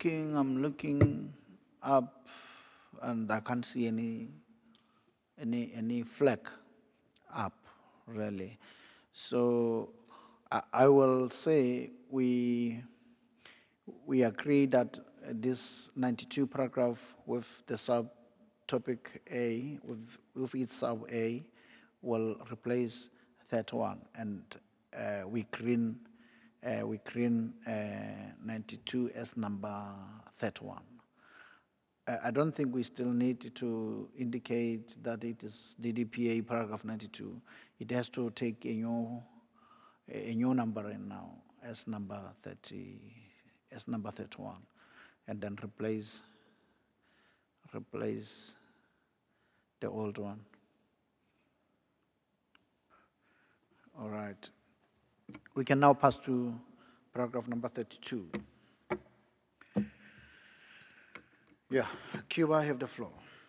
looking up, and I can't see any flag up really. So I will say we agree that this 92 paragraph with the subtopic A, with its sub A, will replace that one, and we green 92 as number 31. I don't think we still need to indicate that it is DDPA paragraph 92. It has to take a new number in now as number 30, as number 31, and then replace the old one. All right. We can now pass to paragraph number 32. Yeah, Cuba, have the floor.